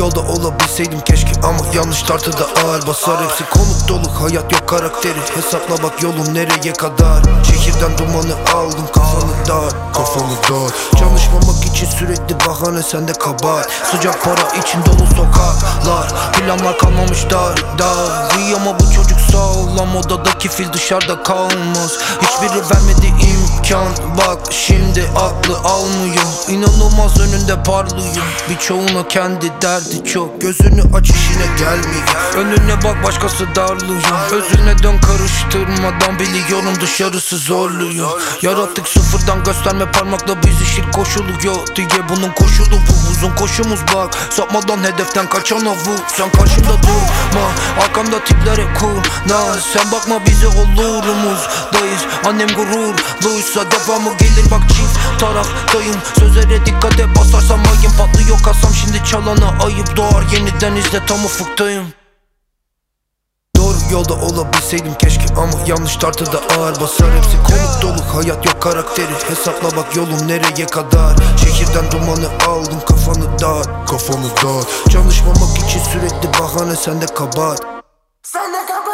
yolda olabilseydim keşke, ama yanlış tartıda ağır basar. Hepsi konuk dolu, hayat yok karakteri. Hesapla bak yolum nereye kadar. Şehirden dumanı aldım, kafanı dar. Çalışmamak için sürekli bahane, sende kabahat. Sıcak para için dolu sokaklar. Planlar kalmamış dar. Ama bu çocuk sağlam, odadaki fil dışarıda kalmaz. Hiçbiri vermedi imkan. Bak şimdi aklı almıyor. İnanılmaz önünde parlıyor. Birçoğuna kendi derdi çok. Gözünü aç, işine gelmiyor. Önüne bak, başkası darlıyor. Özüne dön, karıştırmadan. Biliyorum dışarısı zorluyor. Yarattık sıfırdan, gösterme parmakla bizi şirk koşuluyor diye. Bunun koşulu bu, uzun koşumuz bak. Sapmadan hedeften kaçana vur. Sen karşımda durma, arkamda tipler hep kurnaz. Sen bakma bize, olurumuzdayız. Annem gururluysa devamı gelir bak, çift taraftayım. Sözlere dikkat et, basarsam ayım patlıyor kasam. Şimdi çalana ayıp doğar, yeniden izle, tam ufuktayım. Doğru yolda olabilseydim keşke, ama yanlış tartıda ağır basar. Hepsi konuk dolu, hayat yok karakteri. Hesapla bak yolum nereye kadar. Şehirden dumanı aldım, kafanı dar. Çalışmamak için sürekli bahane, sende kabahat. Sende kabahat.